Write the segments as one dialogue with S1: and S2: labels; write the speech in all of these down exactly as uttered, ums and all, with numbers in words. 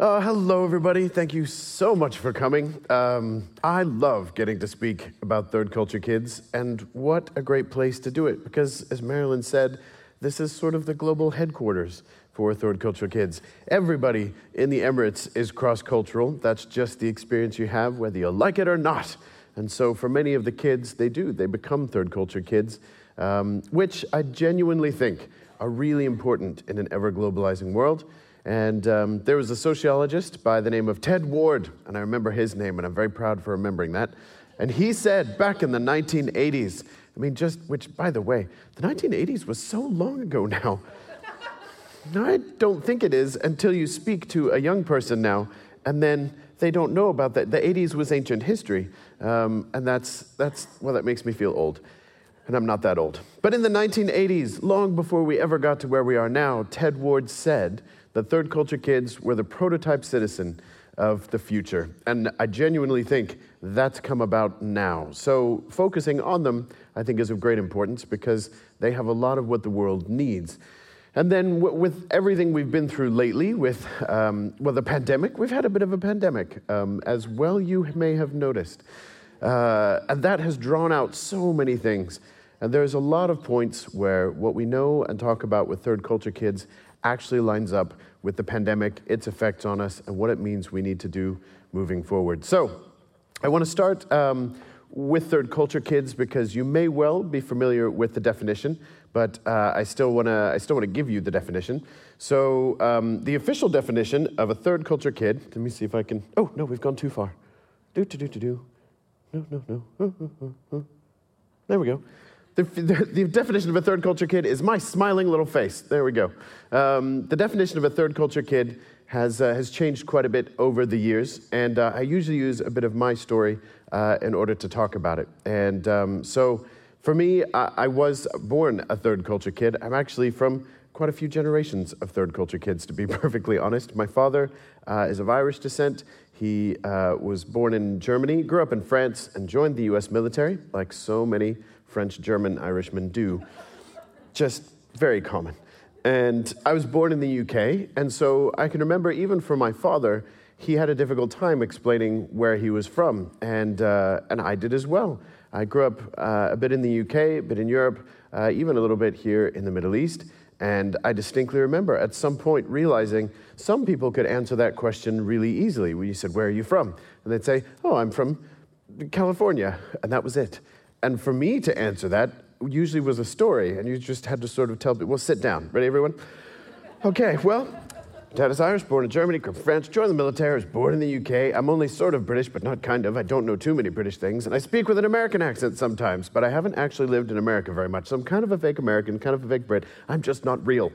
S1: Uh, hello, everybody. Thank you so much for coming. Um, I love getting to speak about third culture kids, and what a great place to do it, because as Marilyn said, this is sort of the global headquarters for third culture kids. Everybody in the Emirates is cross-cultural. That's just the experience you have, whether you like it or not. And so for many of the kids, they do. They become third culture kids, um, which I genuinely think are really important in an ever-globalizing world. And um, there was a sociologist by the name of Ted Ward, and I remember his name, and I'm very proud for remembering that. And he said back in the nineteen eighties, I mean, just, which, by the way, the nineteen eighties was so long ago now. Now, I don't think it is until you speak to a young person now, and then they don't know about that. The eighties was ancient history, um, and that's, that's, well, that makes me feel old. And I'm not that old. But in the nineteen eighties, long before we ever got to where we are now, Ted Ward said that third culture kids were the prototype citizen of the future. And I genuinely think that's come about now. So focusing on them, I think, is of great importance because they have a lot of what the world needs. And then w- with everything we've been through lately, with um, well, the pandemic, we've had a bit of a pandemic, um, as well you may have noticed. Uh, and that has drawn out so many things. And there's a lot of points where what we know and talk about with third culture kids actually lines up with the pandemic, its effects on us, and what it means we need to do moving forward. So I want to start um, with third culture kids because you may well be familiar with the definition, but uh, I still want to I still want to give you the definition. So um, the official definition of a third culture kid, let me see if I can, oh, no, we've gone too far. Do, do, do, do, do. No, no, no. Uh, uh, uh, uh. There we go. The, the, the definition of a third culture kid is my smiling little face. There we go. Um, the definition of a third culture kid has uh, has changed quite a bit over the years, and uh, I usually use a bit of my story uh, in order to talk about it. And um, so, for me, I, I was born a third culture kid. I'm actually from quite a few generations of third culture kids, to be perfectly honest. My father uh, is of Irish descent. He uh, was born in Germany, grew up in France, and joined the U S military, like so many French, German, Irishmen do. Just very common. And I was born in the U K, and so I can remember even for my father, he had a difficult time explaining where he was from, and uh, and I did as well. I grew up uh, a bit in the U K, a bit in Europe, uh, even a little bit here in the Middle East, and I distinctly remember at some point realizing some people could answer that question really easily. When you said, "Where are you from?" And they'd say, "Oh, I'm from California," and that was it. And for me to answer that usually was a story, and you just had to sort of tell people, well, sit down. Ready, everyone? Okay, well, Dad is Irish, born in Germany, grew up in France, joined the military, was born in the U K. I'm only sort of British, but not kind of. I don't know too many British things, and I speak with an American accent sometimes, but I haven't actually lived in America very much, so I'm kind of a fake American, kind of a fake Brit. I'm just not real.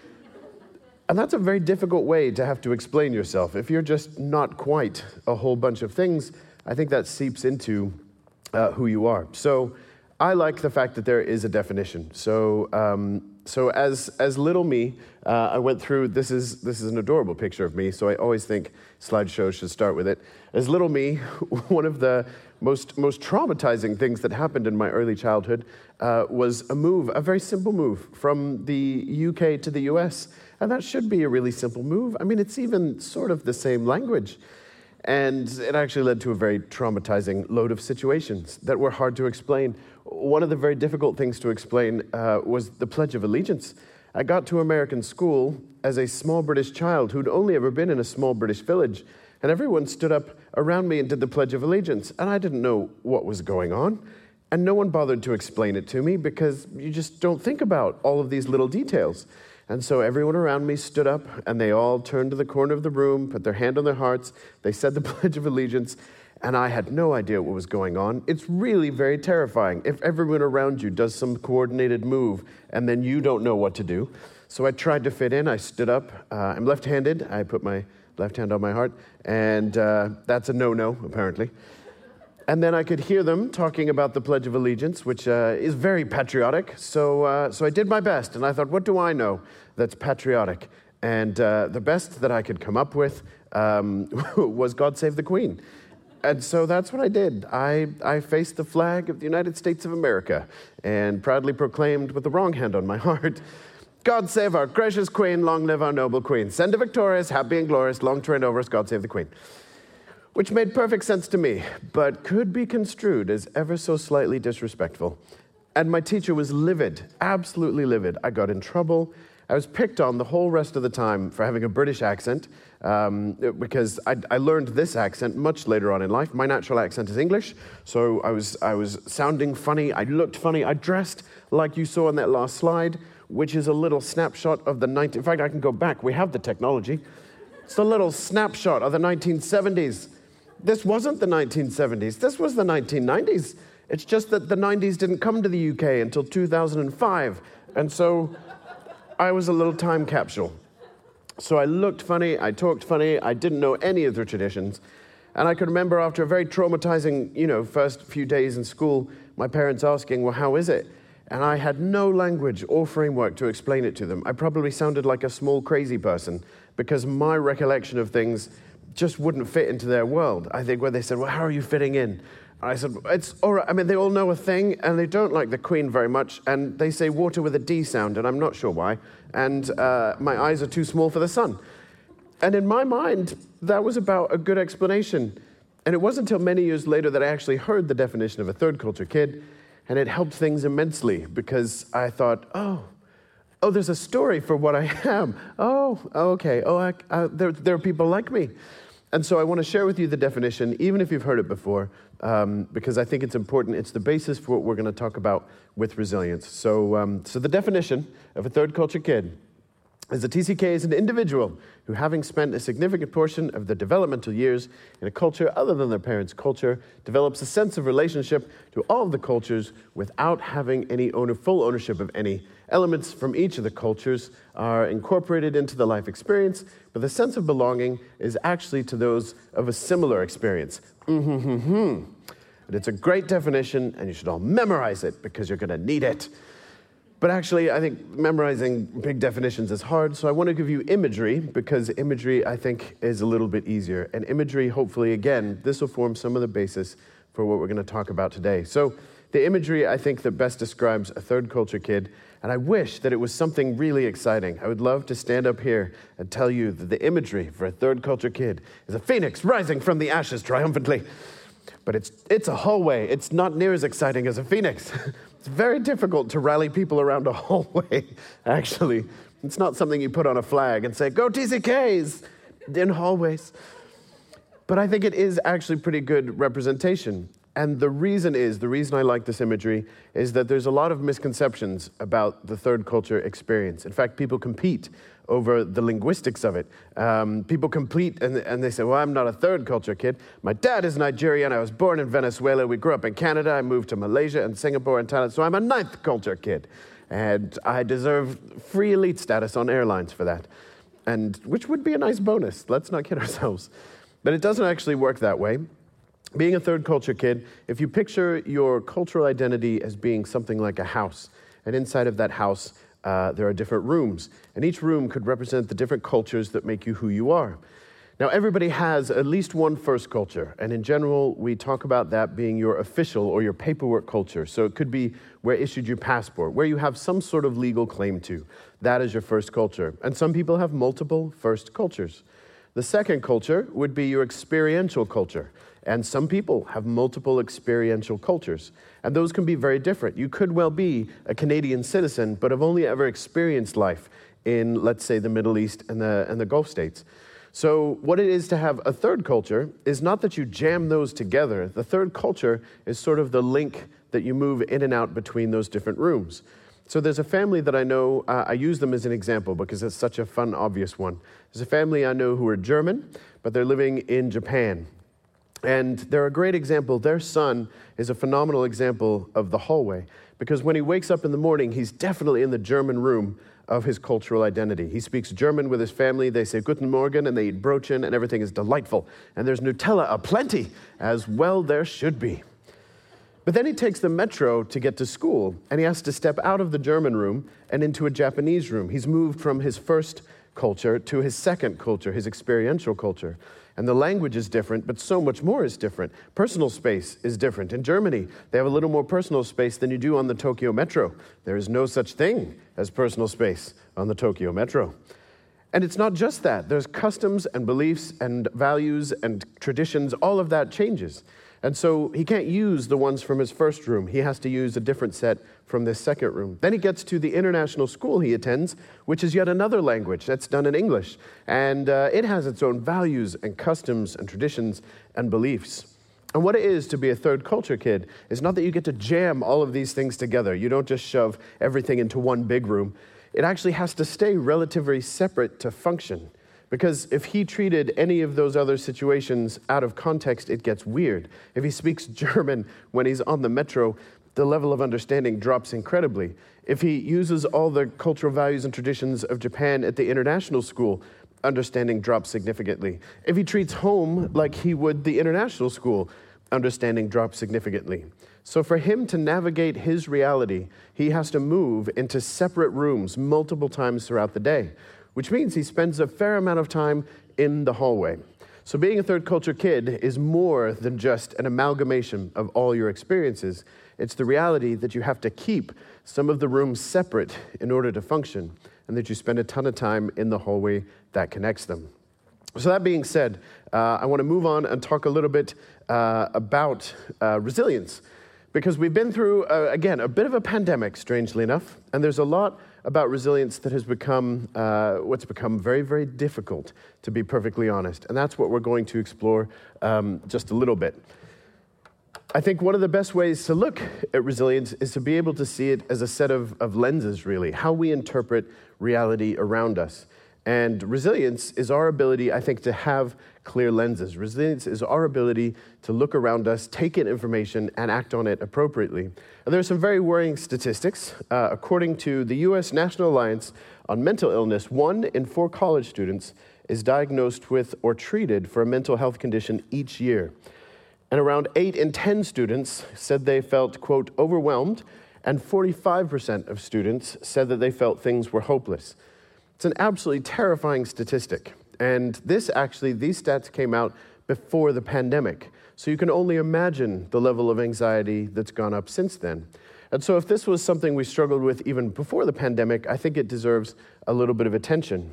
S1: And that's a very difficult way to have to explain yourself. If you're just not quite a whole bunch of things, I think that seeps into Uh, who you are. So I like the fact that there is a definition. So um, so as as little me, uh, I went through, this is this is an adorable picture of me, so I always think slideshows should start with it. As little me, one of the most most traumatizing things that happened in my early childhood uh, was a move, a very simple move from the U K to the U S. And that should be a really simple move. I mean, it's even sort of the same language. And it actually led to a very traumatizing load of situations that were hard to explain. One of the very difficult things to explain uh, was the Pledge of Allegiance. I got to American school as a small British child who'd only ever been in a small British village, and everyone stood up around me and did the Pledge of Allegiance, and I didn't know what was going on, and no one bothered to explain it to me because you just don't think about all of these little details. And so everyone around me stood up, and they all turned to the corner of the room, put their hand on their hearts, they said the Pledge of Allegiance, and I had no idea what was going on. It's really very terrifying if everyone around you does some coordinated move, and then you don't know what to do. So I tried to fit in, I stood up. Uh, I'm left-handed, I put my left hand on my heart, and uh, that's a no-no, apparently. And then I could hear them talking about the Pledge of Allegiance, which uh, is very patriotic. So uh, so I did my best, and I thought, what do I know that's patriotic? And uh, the best that I could come up with um, was God Save the Queen. And so that's what I did. I, I faced the flag of the United States of America and proudly proclaimed with the wrong hand on my heart, God save our gracious queen, long live our noble queen. Send her victorious, happy and glorious, long to reign over us, God save the queen. Which made perfect sense to me, but could be construed as ever so slightly disrespectful. And my teacher was livid, absolutely livid. I got in trouble. I was picked on the whole rest of the time for having a British accent, um, because I, I learned this accent much later on in life. My natural accent is English, so I was, I was sounding funny, I looked funny, I dressed like you saw on that last slide, which is a little snapshot of the nineteen... In fact, I can go back, we have the technology. It's a little snapshot of the nineteen seventies. This wasn't the nineteen seventies, this was the nineteen nineties. It's just that the nineties didn't come to the U K until two thousand five, and so I was a little time capsule. So I looked funny, I talked funny, I didn't know any of their traditions, and I could remember after a very traumatizing, you know, first few days in school, my parents asking, well, how is it? And I had no language or framework to explain it to them. I probably sounded like a small crazy person because my recollection of things just wouldn't fit into their world. I think when they said, well, how are you fitting in? I said, it's all right. I mean, they all know a thing, and they don't like the Queen very much, and they say water with a D sound, and I'm not sure why, and uh, my eyes are too small for the sun. And in my mind, that was about a good explanation. And it wasn't until many years later that I actually heard the definition of a third culture kid, and it helped things immensely, because I thought, oh, oh, there's a story for what I am. Oh, okay, oh, I, I, there, there are people like me. And so I want to share with you the definition, even if you've heard it before, um, because I think it's important. It's the basis for what we're going to talk about with resilience. So, um, so the definition of a third culture kid is the T C K is an individual who, having spent a significant portion of their developmental years in a culture other than their parents' culture, develops a sense of relationship to all of the cultures without having any owner, full ownership of any. Elements from each of the cultures are incorporated into the life experience, but the sense of belonging is actually to those of a similar experience. Mm-hmm-hmm-hmm. But it's a great definition, and you should all memorize it because you're going to need it. But actually, I think memorizing big definitions is hard, so I want to give you imagery, because imagery, I think, is a little bit easier. And imagery, hopefully, again, this will form some of the basis for what we're going to talk about today. So the imagery, I think, that best describes a third culture kid, and I wish that it was something really exciting. I would love to stand up here and tell you that the imagery for a third culture kid is a phoenix rising from the ashes triumphantly. But it's, it's a hallway. It's not near as exciting as a phoenix. It's very difficult to rally people around a hallway, actually. It's not something you put on a flag and say, go T C Ks in hallways. But I think it is actually pretty good representation. And the reason is, the reason I like this imagery is that there's a lot of misconceptions about the third culture experience. In fact, people compete over the linguistics of it. Um, people compete and, and they say, well, I'm not a third culture kid. My dad is Nigerian. I was born in Venezuela. We grew up in Canada. I moved to Malaysia and Singapore and Thailand. So I'm a ninth culture kid. And I deserve free elite status on airlines for that. And which would be a nice bonus. Let's not kid ourselves. But it doesn't actually work that way. Being a third culture kid, if you picture your cultural identity as being something like a house, and inside of that house, uh, there are different rooms, and each room could represent the different cultures that make you who you are. Now, everybody has at least one first culture, and in general, we talk about that being your official or your paperwork culture. So it could be where issued your passport, where you have some sort of legal claim to. That is your first culture. And some people have multiple first cultures. The second culture would be your experiential culture. And some people have multiple experiential cultures. And those can be very different. You could well be a Canadian citizen, but have only ever experienced life in, let's say, the Middle East and the, and the Gulf states. So what it is to have a third culture is not that you jam those together. The third culture is sort of the link that you move in and out between those different rooms. So there's a family that I know, uh, I use them as an example because it's such a fun, obvious one. There's a family I know who are German, but they're living in Japan. And they're a great example. Their son is a phenomenal example of the hallway, because when he wakes up in the morning, he's definitely in the German room of his cultural identity. He speaks German with his family. They say Guten Morgen, and they eat Brötchen, and everything is delightful. And there's Nutella aplenty, as well there should be. But then he takes the metro to get to school, and he has to step out of the German room and into a Japanese room. He's moved from his first culture to his second culture, his experiential culture. And the language is different, but so much more is different. Personal space is different. In Germany, they have a little more personal space than you do on the Tokyo Metro. There is no such thing as personal space on the Tokyo Metro. And it's not just that. There's customs and beliefs and values and traditions. All of that changes. And so he can't use the ones from his first room. He has to use a different set from this second room. Then he gets to the international school he attends, which is yet another language that's done in English. And uh, it has its own values and customs and traditions and beliefs. And what it is to be a third culture kid is not that you get to jam all of these things together. You don't just shove everything into one big room. It actually has to stay relatively separate to function. Because if he treated any of those other situations out of context, it gets weird. If he speaks German when he's on the metro, the level of understanding drops incredibly. If he uses all the cultural values and traditions of Japan at the international school, understanding drops significantly. If he treats home like he would the international school, understanding drops significantly. So for him to navigate his reality, he has to move into separate rooms multiple times throughout the day, which means he spends a fair amount of time in the hallway. So being a third culture kid is more than just an amalgamation of all your experiences. It's the reality that you have to keep some of the rooms separate in order to function, and that you spend a ton of time in the hallway that connects them. So that being said, uh, I want to move on and talk a little bit uh, about uh, resilience, because we've been through, uh, again, a bit of a pandemic, strangely enough, and there's a lot about resilience that has become uh, what's become very, very difficult, to be perfectly honest. And that's what we're going to explore um, just a little bit. I think one of the best ways to look at resilience is to be able to see it as a set of, of lenses, really, how we interpret reality around us. And resilience is our ability, I think, to have clear lenses. Resilience is our ability to look around us, take in information, and act on it appropriately. And there are some very worrying statistics. Uh, according to the U S National Alliance on Mental Illness, one in four college students is diagnosed with or treated for a mental health condition each year. And around eight in ten students said they felt, quote, overwhelmed, and forty-five percent of students said that they felt things were hopeless. It's an absolutely terrifying statistic. And this actually, these stats came out before the pandemic. So you can only imagine the level of anxiety that's gone up since then. And so if this was something we struggled with even before the pandemic, I think it deserves a little bit of attention.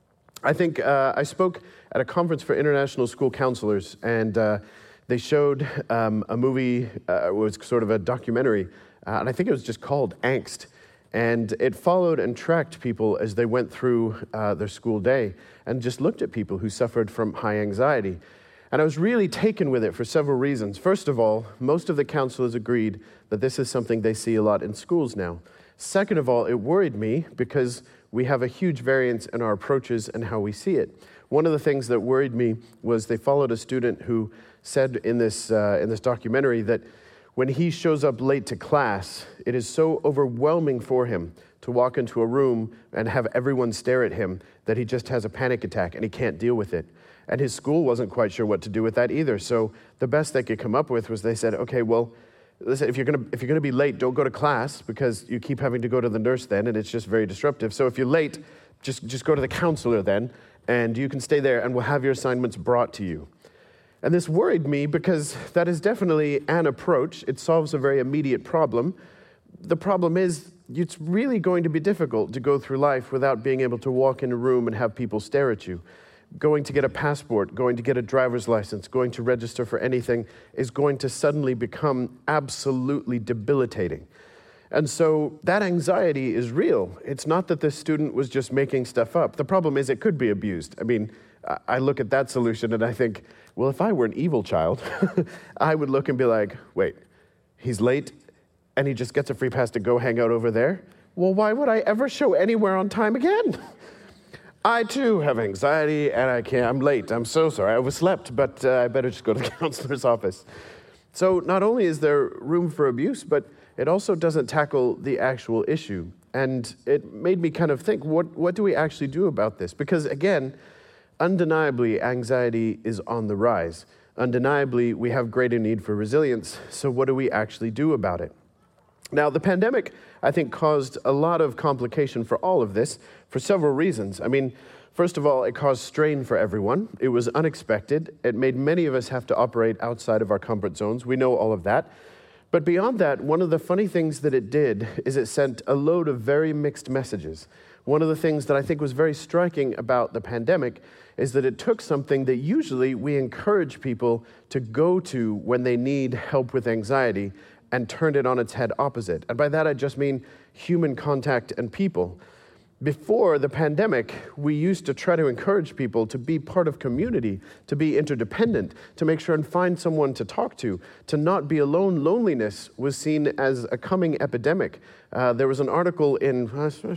S1: I think uh, I spoke at a conference for international school counselors, and uh, they showed um, a movie, uh, it was sort of a documentary, uh, and I think it was just called Angst. And it followed and tracked people as they went through uh, their school day and just looked at people who suffered from high anxiety. And I was really taken with it for several reasons. First of all, most of the counselors agreed that this is something they see a lot in schools now. Second of all, it worried me because we have a huge variance in our approaches and how we see it. One of the things that worried me was they followed a student who said in this, uh, in this documentary that when he shows up late to class, it is so overwhelming for him to walk into a room and have everyone stare at him that he just has a panic attack and he can't deal with it. And his school wasn't quite sure what to do with that either. So the best they could come up with was they said, okay, well, listen, if you're gonna if you're gonna be late, don't go to class because you keep having to go to the nurse then, and it's just very disruptive. So if you're late, just just go to the counselor then, and you can stay there, and we'll have your assignments brought to you. And this worried me because that is definitely an approach. It solves a very immediate problem. The problem is it's really going to be difficult to go through life without being able to walk in a room and have people stare at you. Going to get a passport, going to get a driver's license, going to register for anything is going to suddenly become absolutely debilitating. And so that anxiety is real. It's not that this student was just making stuff up. The problem is it could be abused. I mean, I look at that solution and I think, well, if I were an evil child, I would look and be like, wait, he's late and he just gets a free pass to go hang out over there? Well, why would I ever show anywhere on time again? I too have anxiety and I can't, I'm late, I'm so sorry, I overslept, but uh, I better just go to the counselor's office. So not only is there room for abuse, but it also doesn't tackle the actual issue. And it made me kind of think, what, what do we actually do about this? Because again, undeniably, anxiety is on the rise. Undeniably, we have greater need for resilience. So what do we actually do about it? Now, the pandemic, I think, caused a lot of complication for all of this for several reasons. I mean, First of all, it caused strain for everyone. It was unexpected. It made many of us have to operate outside of our comfort zones. We know all of that. But beyond that, one of the funny things that it did is it sent a load of very mixed messages. One of the things that I think was very striking about the pandemic is that it took something that usually we encourage people to go to when they need help with anxiety and turned it on its head opposite. And by that, I just mean human contact and people. Before the pandemic, we used to try to encourage people to be part of community, to be interdependent, to make sure and find someone to talk to, to not be alone. Loneliness was seen as a coming epidemic. Uh, there was an article in,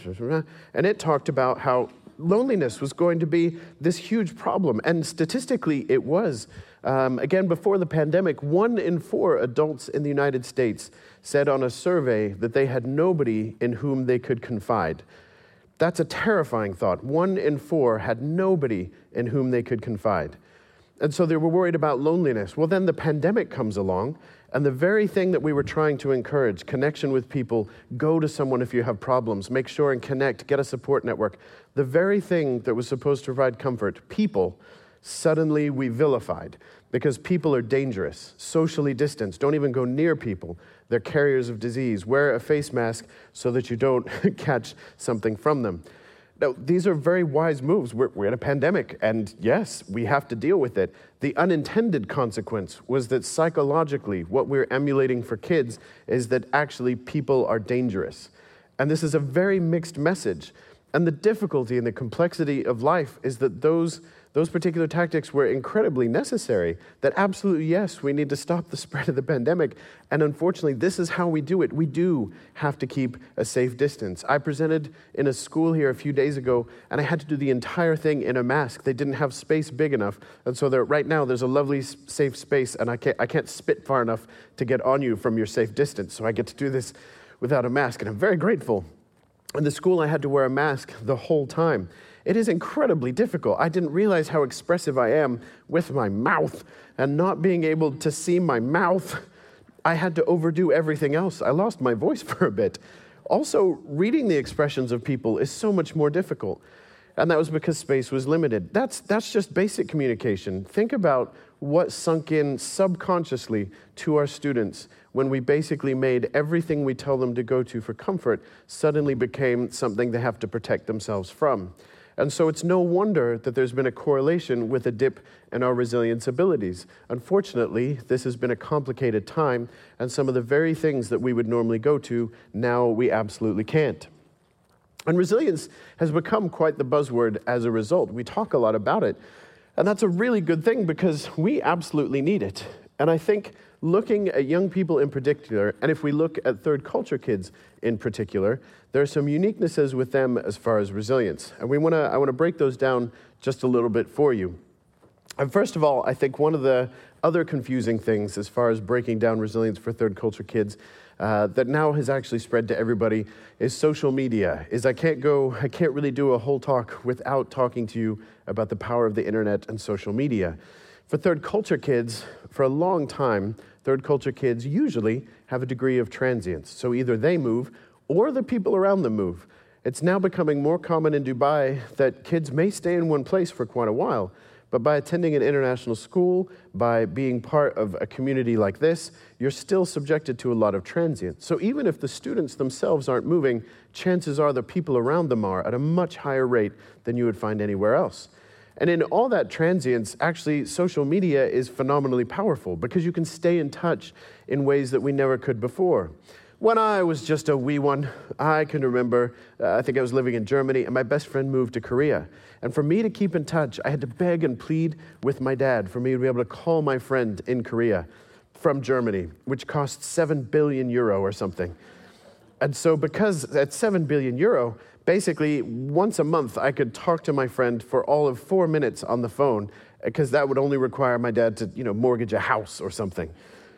S1: and it talked about how loneliness was going to be this huge problem, and statistically it was. Um, again, before the pandemic, one in four adults in the United States said on a survey that they had nobody in whom they could confide. That's a terrifying thought. One in four had nobody in whom they could confide. And so they were worried about loneliness. Well, then the pandemic comes along, and the very thing that we were trying to encourage, connection with people, go to someone if you have problems, make sure and connect, get a support network, the very thing that was supposed to provide comfort, people, suddenly we vilified because people are dangerous, socially distanced, don't even go near people. They're carriers of disease. Wear a face mask so that you don't catch something from them. Now, these are very wise moves. We're, we're in a pandemic, and yes, we have to deal with it. The unintended consequence was that psychologically, what we're emulating for kids is that actually people are dangerous. And this is a very mixed message. And the difficulty and the complexity of life is that those Those particular tactics were incredibly necessary, that absolutely, yes, we need to stop the spread of the pandemic. And unfortunately, this is how we do it. We do have to keep a safe distance. I presented in a school here a few days ago, and I had to do the entire thing in a mask. They didn't have space big enough. And so there, right now, there's a lovely safe space, and I can't, I can't spit far enough to get on you from your safe distance. So I get to do this without a mask, and I'm very grateful. In the school, I had to wear a mask the whole time. It is incredibly difficult. I didn't realize how expressive I am with my mouth, and not being able to see my mouth, I had to overdo everything else. I lost my voice for a bit. Also, reading the expressions of people is so much more difficult, and that was because space was limited. That's, that's just basic communication. Think about what sunk in subconsciously to our students when we basically made everything we tell them to go to for comfort suddenly became something they have to protect themselves from. And so it's no wonder that there's been a correlation with a dip in our resilience abilities. Unfortunately, this has been a complicated time, and some of the very things that we would normally go to, now we absolutely can't. And resilience has become quite the buzzword as a result. We talk a lot about it, and that's a really good thing because we absolutely need it. And I think looking at young people in particular, and if we look at third culture kids in particular, there are some uniquenesses with them as far as resilience. And we want to, I want to break those down just a little bit for you. And first of all, I think one of the other confusing things as far as breaking down resilience for third culture kids uh, that now has actually spread to everybody is social media. Is I can't go, I can't really do a whole talk without talking to you about the power of the internet and social media. For third culture kids, for a long time, third culture kids usually have a degree of transience. So either they move or the people around them move. It's now becoming more common in Dubai that kids may stay in one place for quite a while, but by attending an international school, by being part of a community like this, you're still subjected to a lot of transience. So even if the students themselves aren't moving, chances are the people around them are at a much higher rate than you would find anywhere else. And in all that transience, actually, social media is phenomenally powerful because you can stay in touch in ways that we never could before. When I was just a wee one, I can remember, uh, I think I was living in Germany, and my best friend moved to Korea. And for me to keep in touch, I had to beg and plead with my dad for me to be able to call my friend in Korea from Germany, which cost seven billion euro or something. And so because at seven billion euro, basically, once a month, I could talk to my friend for all of four minutes on the phone, because that would only require my dad to, you know, mortgage a house or something.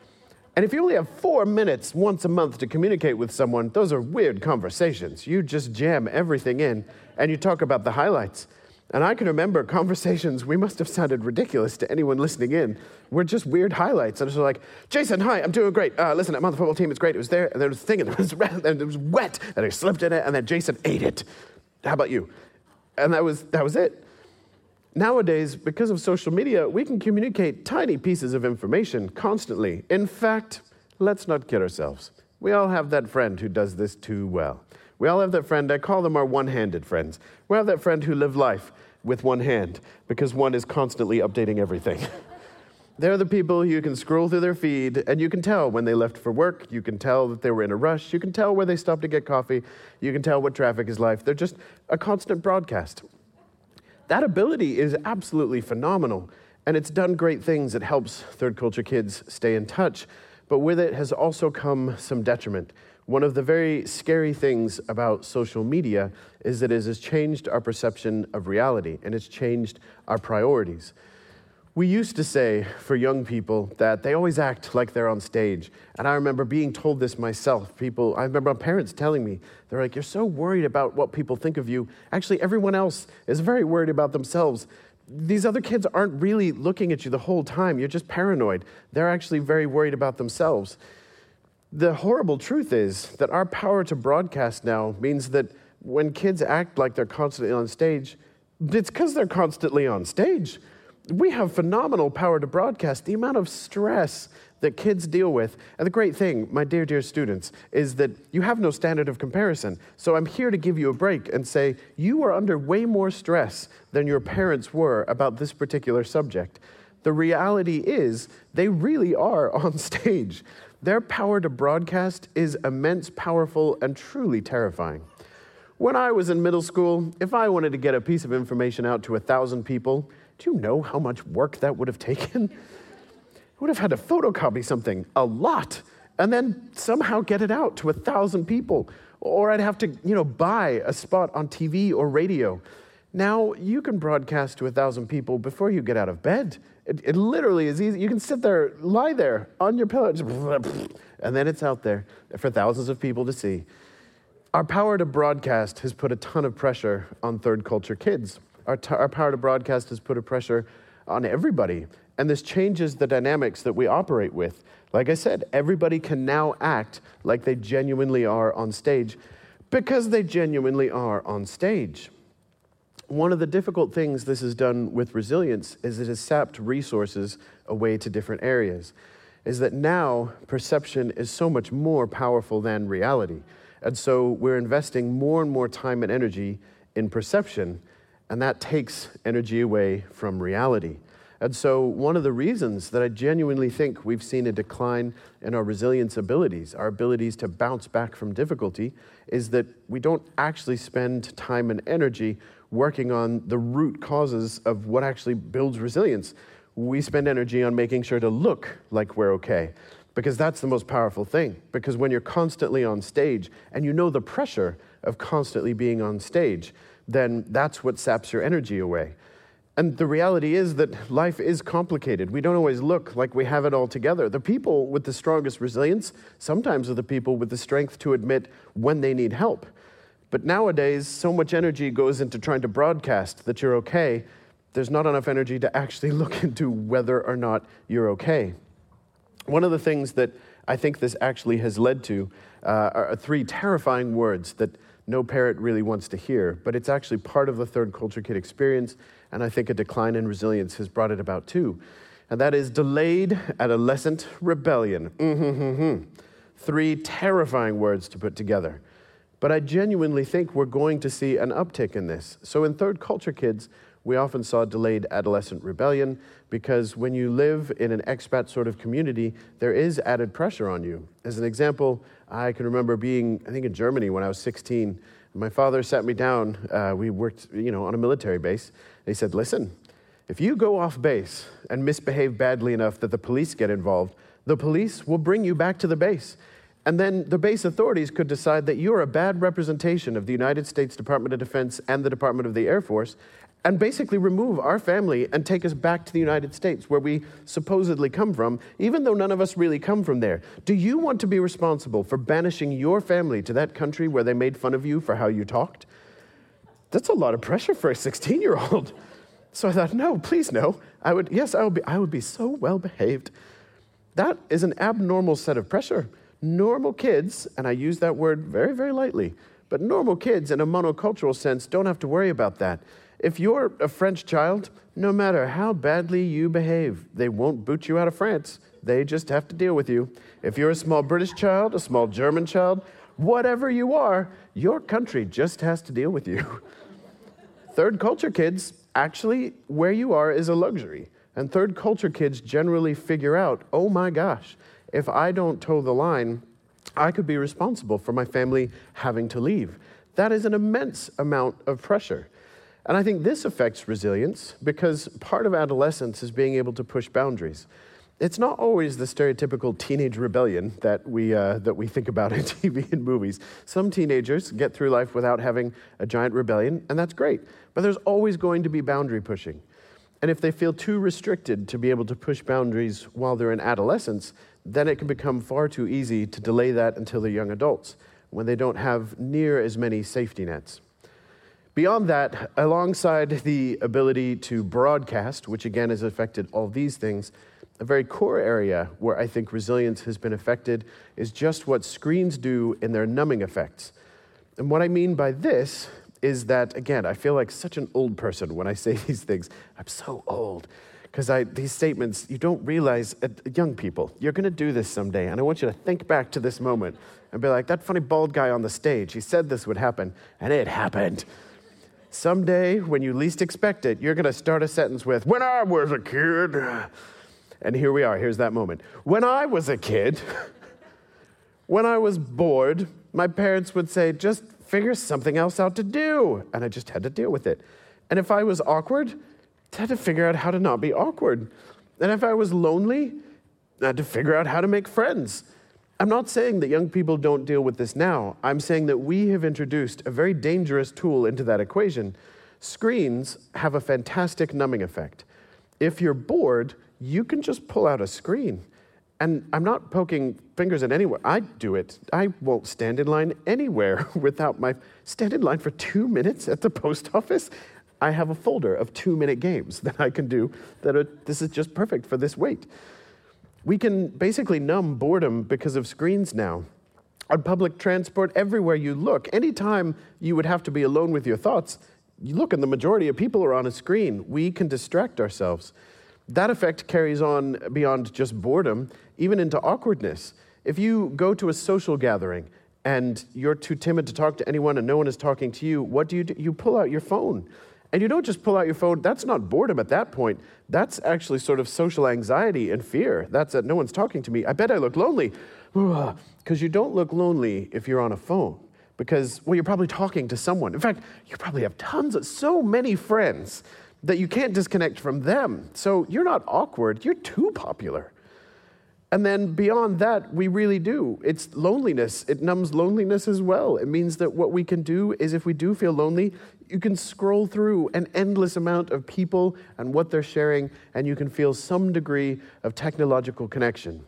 S1: And if you only have four minutes once a month to communicate with someone, those are weird conversations. You just jam everything in, and you talk about the highlights. And I can remember conversations, we must have sounded ridiculous to anyone listening in, were just weird highlights. And it was like, Jason, hi, I'm doing great. Uh, listen, I'm on the football team, it's great. It was there, and there was a thing, and it was, and it was wet, and I slipped in it, and then Jason ate it. How about you? And that was that was it. Nowadays, because of social media, we can communicate tiny pieces of information constantly. In fact, let's not kid ourselves. We all have that friend who does this too well. We all have that friend, I call them our one-handed friends. We have that friend who live life with one hand because one is constantly updating everything. They're the people you can scroll through their feed and you can tell when they left for work, you can tell that they were in a rush, you can tell where they stopped to get coffee, you can tell what traffic is like. They're just a constant broadcast. That ability is absolutely phenomenal, and it's done great things. It helps third culture kids stay in touch, but with it has also come some detriment. One of the very scary things about social media is that it has changed our perception of reality, and it's changed our priorities. We used to say for young people that they always act like they're on stage. And I remember being told this myself. People, I remember parents telling me, they're like, you're so worried about what people think of you. Actually, everyone else is very worried about themselves. These other kids aren't really looking at you the whole time. You're just paranoid. They're actually very worried about themselves. The horrible truth is that our power to broadcast now means that when kids act like they're constantly on stage, it's because they're constantly on stage. We have phenomenal power to broadcast. The amount of stress that kids deal with, and the great thing, my dear, dear students, is that you have no standard of comparison. So I'm here to give you a break and say, you are under way more stress than your parents were about this particular subject. The reality is, they really are on stage. Their power to broadcast is immense, powerful, and truly terrifying. When I was in middle school, if I wanted to get a piece of information out to a thousand people, do you know how much work that would have taken? I would have had to photocopy something a lot and then somehow get it out to a thousand people. Or I'd have to, you know, buy a spot on T V or radio. Now you can broadcast to a thousand people before you get out of bed. It, it literally is easy. You can sit there, lie there on your pillow, just and then it's out there for thousands of people to see. Our power to broadcast has put a ton of pressure on third culture kids. Our, t- our power to broadcast has put a pressure on everybody, and this changes the dynamics that we operate with. Like I said, everybody can now act like they genuinely are on stage because they genuinely are on stage. One of the difficult things this has done with resilience is it has sapped resources away to different areas, is that now perception is so much more powerful than reality. And so we're investing more and more time and energy in perception, and that takes energy away from reality. And so one of the reasons that I genuinely think we've seen a decline in our resilience abilities, our abilities to bounce back from difficulty, is that we don't actually spend time and energy working on the root causes of what actually builds resilience. We spend energy on making sure to look like we're okay, because that's the most powerful thing. Because when you're constantly on stage and you know the pressure of constantly being on stage, then that's what saps your energy away. And the reality is that life is complicated. We don't always look like we have it all together. The people with the strongest resilience sometimes are the people with the strength to admit when they need help. But nowadays, so much energy goes into trying to broadcast that you're okay, there's not enough energy to actually look into whether or not you're okay. One of the things that I think this actually has led to uh, are three terrifying words that no parent really wants to hear, but it's actually part of the third culture kid experience, and I think a decline in resilience has brought it about too. And that is delayed adolescent rebellion. Mm-hmm-hmm-hmm. Three terrifying words to put together. But I genuinely think we're going to see an uptick in this. So in third culture kids, we often saw delayed adolescent rebellion because when you live in an expat sort of community, there is added pressure on you. As an example, I can remember being, I think in Germany when I was sixteen, my father sat me down, uh, we worked you know, on a military base, and he said, listen, if you go off base and misbehave badly enough that the police get involved, the police will bring you back to the base. And then the base authorities could decide that you're a bad representation of the United States Department of Defense and the Department of the Air Force, and basically remove our family and take us back to the United States, where we supposedly come from, even though none of us really come from there. Do you want to be responsible for banishing your family to that country where they made fun of you for how you talked? That's a lot of pressure for a sixteen-year-old. So I thought, no, please no. I would, yes, I would be, I would be so well behaved. That is an abnormal set of pressure. Normal kids, and I use that word very, very lightly, but normal kids in a monocultural sense don't have to worry about that. If you're a French child, no matter how badly you behave, they won't boot you out of France. They just have to deal with you. If you're a small British child, a small German child, whatever you are, your country just has to deal with you. Third culture kids, actually, where you are is a luxury. And third culture kids generally figure out, oh my gosh, if I don't toe the line, I could be responsible for my family having to leave. That is an immense amount of pressure. And I think this affects resilience because part of adolescence is being able to push boundaries. It's not always the stereotypical teenage rebellion that we uh, that we think about in T V and movies. Some teenagers get through life without having a giant rebellion, and that's great. But there's always going to be boundary pushing. And if they feel too restricted to be able to push boundaries while they're in adolescence, then it can become far too easy to delay that until they're young adults, when they don't have near as many safety nets. Beyond that, alongside the ability to broadcast, which again has affected all these things, a very core area where I think resilience has been affected is just what screens do in their numbing effects. And what I mean by this is that, again, I feel like such an old person when I say these things. I'm so old. Because I these statements, you don't realize, uh, young people, you're going to do this someday, and I want you to think back to this moment and be like, that funny bald guy on the stage, he said this would happen, and it happened. Someday, when you least expect it, you're going to start a sentence with, when I was a kid. And here we are, here's that moment. When I was a kid, when I was bored, my parents would say, just figure something else out to do. And I just had to deal with it. And if I was awkward, I had to figure out how to not be awkward. And if I was lonely, I had to figure out how to make friends. I'm not saying that young people don't deal with this now. I'm saying that we have introduced a very dangerous tool into that equation. Screens have a fantastic numbing effect. If you're bored, you can just pull out a screen. And I'm not poking fingers at anyone. I do it. I won't stand in line anywhere without my, stand in line for two minutes at the post office. I have a folder of two-minute games that I can do that are, this is just perfect for this wait. We can basically numb boredom because of screens now. On public transport, everywhere you look, anytime you would have to be alone with your thoughts, you look and the majority of people are on a screen. We can distract ourselves. That effect carries on beyond just boredom, even into awkwardness. If you go to a social gathering and you're too timid to talk to anyone and no one is talking to you, what do you do? You pull out your phone. And you don't just pull out your phone. That's not boredom at that point. That's actually sort of social anxiety and fear. That's that no one's talking to me. I bet I look lonely. Because you don't look lonely if you're on a phone. Because, well, you're probably talking to someone. In fact, you probably have tons of, so many friends that you can't disconnect from them. So you're not awkward. You're too popular. And then beyond that, we really do. It's loneliness. It numbs loneliness as well. It means that what we can do is if we do feel lonely, you can scroll through an endless amount of people and what they're sharing, and you can feel some degree of technological connection.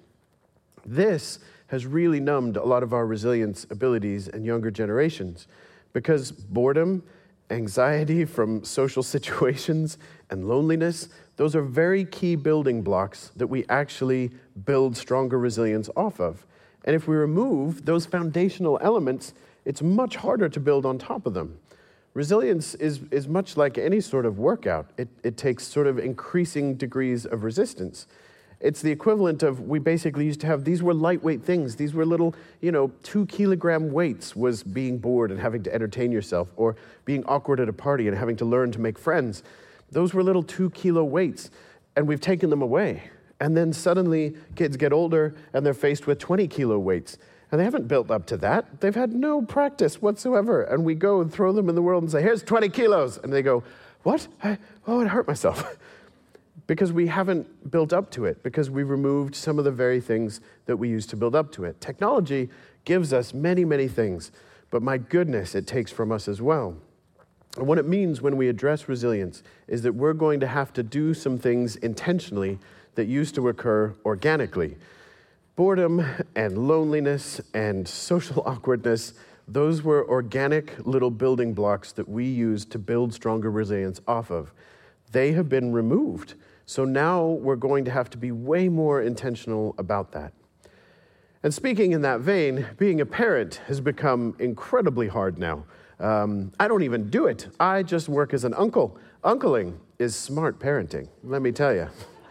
S1: This has really numbed a lot of our resilience abilities in younger generations because boredom, anxiety from social situations, and loneliness, those are very key building blocks that we actually build stronger resilience off of. And if we remove those foundational elements, it's much harder to build on top of them. Resilience is, is much like any sort of workout. It, it takes sort of increasing degrees of resistance. It's the equivalent of, we basically used to have, these were lightweight things. These were little, you know, two kilogram weights was being bored and having to entertain yourself, or being awkward at a party and having to learn to make friends. Those were little two kilo weights, and we've taken them away. And then suddenly kids get older and they're faced with twenty kilo weights. And they haven't built up to that. They've had no practice whatsoever. And we go and throw them in the world and say, here's twenty kilos. And they go, what? I, oh, I hurt myself. Because we haven't built up to it, because we removed some of the very things that we used to build up to it. Technology gives us many, many things, but my goodness, it takes from us as well. And what it means when we address resilience is that we're going to have to do some things intentionally that used to occur organically. Boredom and loneliness and social awkwardness, those were organic little building blocks that we used to build stronger resilience off of. They have been removed. So now we're going to have to be way more intentional about that. And speaking in that vein, being a parent has become incredibly hard now. Um, I don't even do it. I just work as an uncle. Uncling is smart parenting, let me tell you.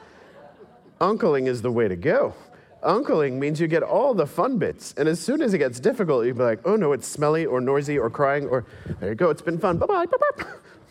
S1: Uncling is the way to go. Uncling means you get all the fun bits, and as soon as it gets difficult, you'll be like, oh no, it's smelly or noisy or crying, or there you go, it's been fun, bye-bye, bye-bye.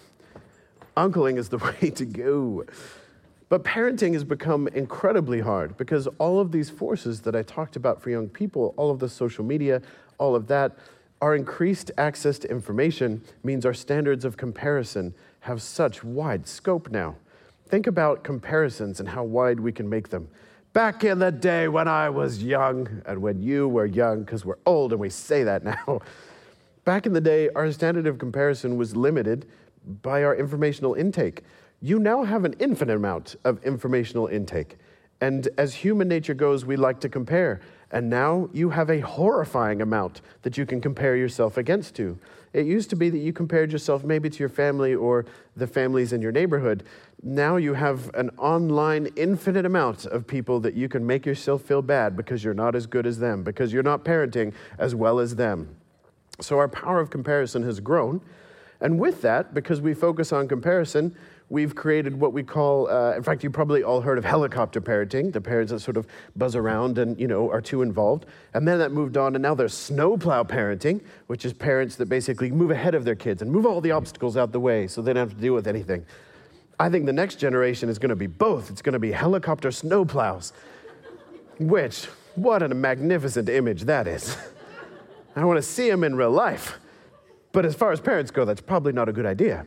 S1: Uncling is the way to go. But parenting has become incredibly hard because all of these forces that I talked about for young people, all of the social media, all of that, our increased access to information means our standards of comparison have such wide scope now. Think about comparisons and how wide we can make them. Back in the day when I was young, and when you were young, because we're old and we say that now. Back in the day, our standard of comparison was limited by our informational intake. You now have an infinite amount of informational intake. And as human nature goes, we like to compare. And now you have a horrifying amount that you can compare yourself against to. It used to be that you compared yourself maybe to your family or the families in your neighborhood. Now you have an online infinite amount of people that you can make yourself feel bad because you're not as good as them, because you're not parenting as well as them. So our power of comparison has grown. And with that, because we focus on comparison, we've created what we call, uh, in fact, you probably all heard of helicopter parenting, the parents that sort of buzz around and, you know, are too involved. And then that moved on, and now there's snowplow parenting, which is parents that basically move ahead of their kids and move all the obstacles out the way so they don't have to deal with anything. I think the next generation is going to be both. It's going to be helicopter snowplows, which, what a magnificent image that is. I want to see them in real life. But as far as parents go, that's probably not a good idea.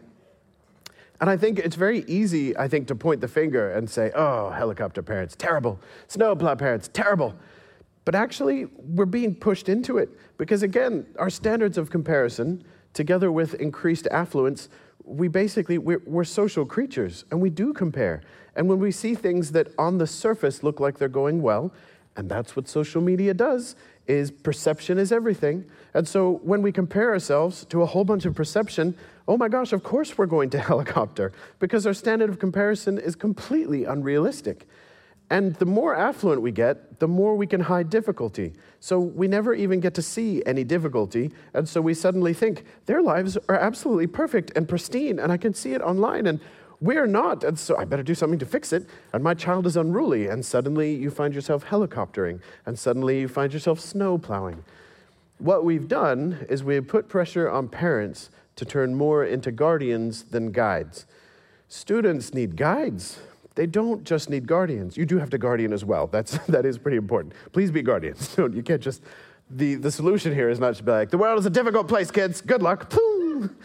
S1: And I think it's very easy, I think, to point the finger and say, oh, helicopter parents, terrible. Snowplow parents, terrible. But actually, we're being pushed into it. Because again, our standards of comparison, together with increased affluence, we basically, we're, we're social creatures, and we do compare. And when we see things that on the surface look like they're going well, and that's what social media does, is perception is everything. And so when we compare ourselves to a whole bunch of perception, oh my gosh, of course we're going to helicopter, because our standard of comparison is completely unrealistic. And the more affluent we get, the more we can hide difficulty. So we never even get to see any difficulty, and so we suddenly think, their lives are absolutely perfect and pristine, and I can see it online, and we're not, and so I better do something to fix it, and my child is unruly, and suddenly you find yourself helicoptering, and suddenly you find yourself snow plowing. What we've done is we've put pressure on parents to turn more into guardians than guides. Students need guides. They don't just need guardians. You do have to guardian as well. That's, that is pretty important. Please be guardians. You can't just, the, the solution here is not to be like, the world is a difficult place, kids. Good luck. Boom.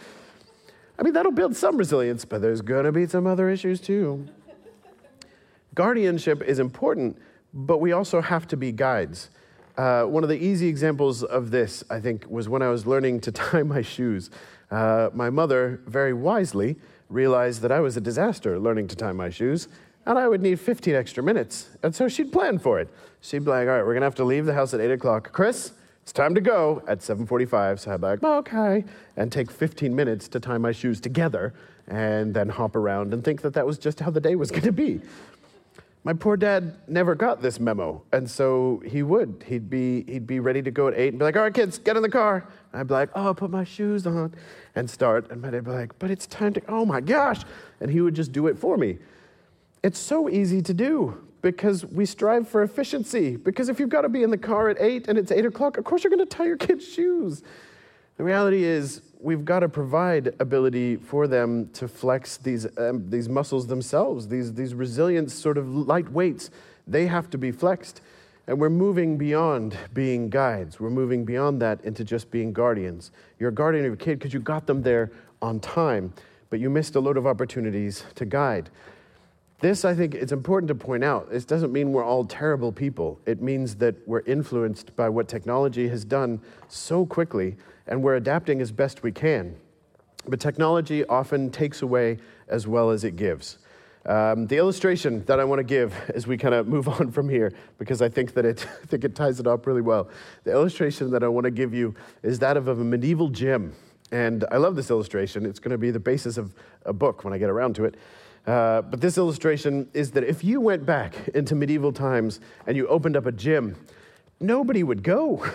S1: I mean, that'll build some resilience, but there's going to be some other issues too. Guardianship is important, but we also have to be guides. Uh, one of the easy examples of this, I think, was when I was learning to tie my shoes. Uh, my mother, very wisely, realized that I was a disaster learning to tie my shoes, and I would need fifteen extra minutes. And so she'd plan for it. She'd be like, all right, we're going to have to leave the house at eight o'clock. Chris, it's time to go at seven forty-five. So I'd be like, okay, and take fifteen minutes to tie my shoes together and then hop around and think that that was just how the day was going to be. My poor dad never got this memo, and so he would. He'd be he'd be ready to go at eight and be like, all right, kids, get in the car. And I'd be like, oh, I'll put my shoes on and start. And my dad would be like, but it's time to, oh my gosh. And he would just do it for me. It's so easy to do because we strive for efficiency. Because if you've got to be in the car at eight and it's eight o'clock, of course you're going to tie your kids' shoes. The reality is we've got to provide ability for them to flex these um, these muscles themselves, these, these resilient sort of light weights. They have to be flexed. And we're moving beyond being guides. We're moving beyond that into just being guardians. You're a guardian of your kid because you got them there on time, but you missed a load of opportunities to guide. This, I think, it's important to point out. This doesn't mean we're all terrible people. It means that we're influenced by what technology has done so quickly, and we're adapting as best we can. But technology often takes away as well as it gives. Um, the illustration that I want to give as we kind of move on from here, because I think that it, I think it ties it up really well. The illustration that I want to give you is that of a medieval gym. And I love this illustration. It's going to be the basis of a book when I get around to it. Uh, but this illustration is that if you went back into medieval times and you opened up a gym, nobody would go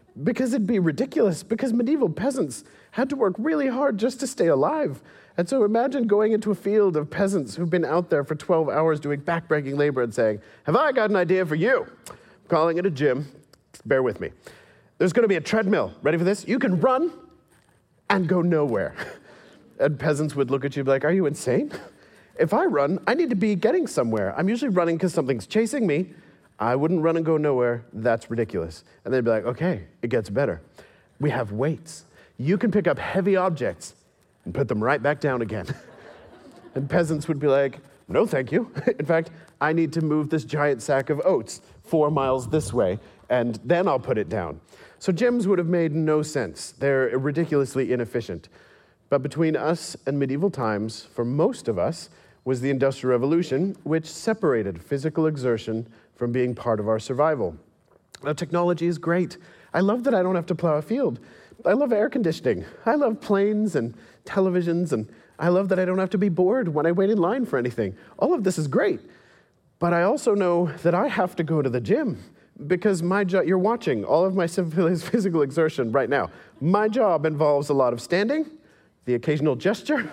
S1: because it'd be ridiculous, because medieval peasants had to work really hard just to stay alive. And so imagine going into a field of peasants who've been out there for twelve hours doing backbreaking labor and saying, have I got an idea for you? I'm calling it a gym. Bear with me. There's going to be a treadmill. Ready for this? You can run and go nowhere. And peasants would look at you and be like, are you insane? If I run, I need to be getting somewhere. I'm usually running because something's chasing me. I wouldn't run and go nowhere. That's ridiculous. And they'd be like, okay, it gets better. We have weights. You can pick up heavy objects and put them right back down again. And peasants would be like, no, thank you. In fact, I need to move this giant sack of oats four miles this way, and then I'll put it down. So gyms would have made no sense. They're ridiculously inefficient. But between us and medieval times, for most of us, was the Industrial Revolution, which separated physical exertion from being part of our survival. Now, technology is great. I love that I don't have to plow a field. I love air conditioning. I love planes and televisions, and I love that I don't have to be bored when I wait in line for anything. All of this is great. But I also know that I have to go to the gym because my job, you're watching all of my physical exertion right now. My job involves a lot of standing, the occasional gesture,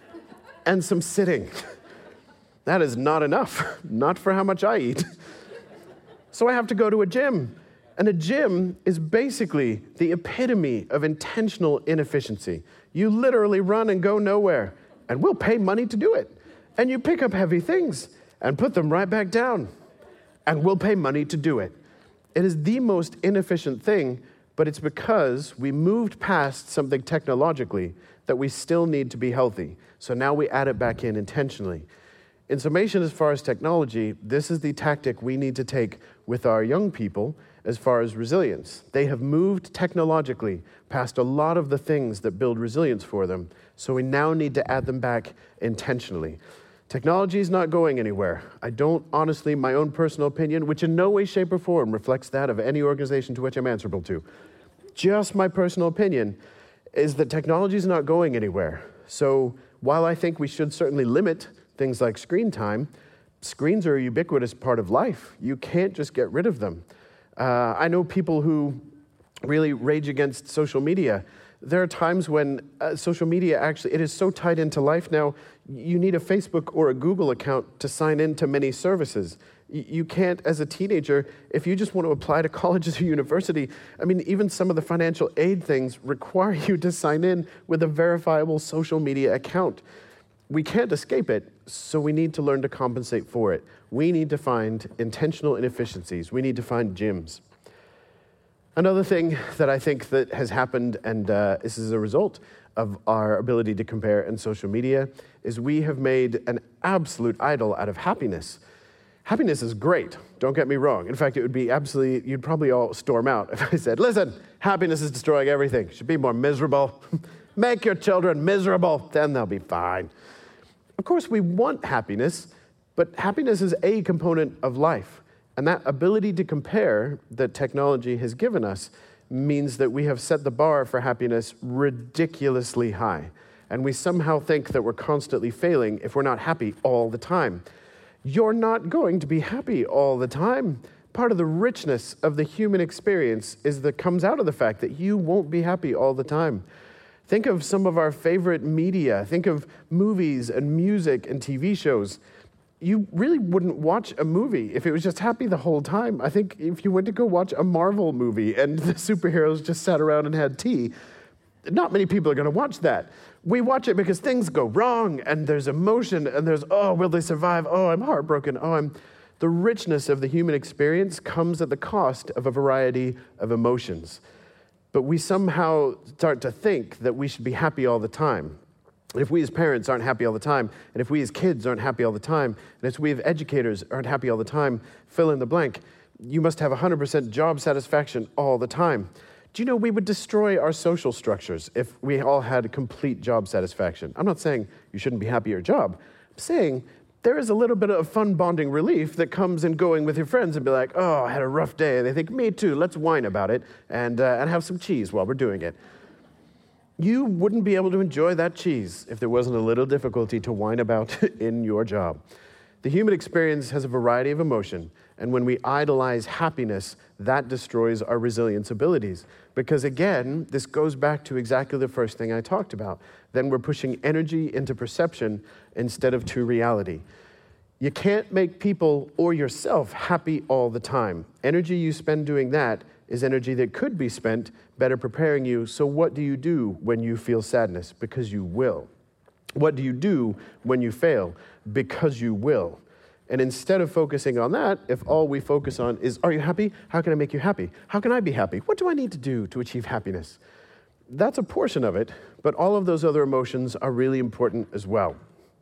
S1: and some sitting. That is not enough, not for how much I eat. So I have to go to a gym. And a gym is basically the epitome of intentional inefficiency. You literally run and go nowhere, and we'll pay money to do it. And you pick up heavy things and put them right back down, and we'll pay money to do it. It is the most inefficient thing, but it's because we moved past something technologically that we still need to be healthy. So now we add it back in intentionally. In summation, as far as technology, this is the tactic we need to take with our young people as far as resilience. They have moved technologically past a lot of the things that build resilience for them, so we now need to add them back intentionally. Technology is not going anywhere. I don't, honestly, my own personal opinion, which in no way, shape, or form reflects that of any organization to which I'm answerable to, just my personal opinion, is that technology is not going anywhere. So while I think we should certainly limit things like screen time, screens are a ubiquitous part of life. You can't just get rid of them. Uh, I know people who really rage against social media. There are times when uh, social media actually, it is so tied into life now, you need a Facebook or a Google account to sign into many services. Y- you can't, as a teenager, if you just want to apply to colleges or university, I mean, even some of the financial aid things require you to sign in with a verifiable social media account. We can't escape it, so we need to learn to compensate for it. We need to find intentional inefficiencies. We need to find gyms. Another thing that I think that has happened, and uh, this is a result of our ability to compare in social media, is we have made an absolute idol out of happiness. Happiness is great, don't get me wrong. In fact, it would be absolutely, you'd probably all storm out if I said, listen, happiness is destroying everything. You should be more miserable. Make your children miserable, then they'll be fine. Of course, we want happiness, but happiness is a component of life. And that ability to compare that technology has given us means that we have set the bar for happiness ridiculously high. And we somehow think that we're constantly failing if we're not happy all the time. You're not going to be happy all the time. Part of the richness of the human experience is that comes out of the fact that you won't be happy all the time. Think of some of our favorite media. Think of movies and music and T V shows. You really wouldn't watch a movie if it was just happy the whole time. I think if you went to go watch a Marvel movie and the superheroes just sat around and had tea, not many people are going to watch that. We watch it because things go wrong and there's emotion and there's, oh, will they survive? Oh, I'm heartbroken. Oh, I'm... The richness of the human experience comes at the cost of a variety of emotions. But we somehow start to think that we should be happy all the time. And if we as parents aren't happy all the time, and if we as kids aren't happy all the time, and if we as educators aren't happy all the time, fill in the blank, you must have one hundred percent job satisfaction all the time. Do you know we would destroy our social structures if we all had complete job satisfaction? I'm not saying you shouldn't be happy at your job. I'm saying there is a little bit of fun bonding relief that comes in going with your friends and be like, oh, I had a rough day. And they think, me too, let's whine about it and, uh, and have some cheese while we're doing it. You wouldn't be able to enjoy that cheese if there wasn't a little difficulty to whine about in your job. The human experience has a variety of emotion, and when we idolize happiness, that destroys our resilience abilities. Because again, this goes back to exactly the first thing I talked about. Then we're pushing energy into perception instead of to reality. You can't make people or yourself happy all the time. Energy you spend doing that is energy that could be spent better preparing you. So what do you do when you feel sadness? Because you will. What do you do when you fail? Because you will. And instead of focusing on that, if all we focus on is, are you happy? How can I make you happy? How can I be happy? What do I need to do to achieve happiness? That's a portion of it, but all of those other emotions are really important as well.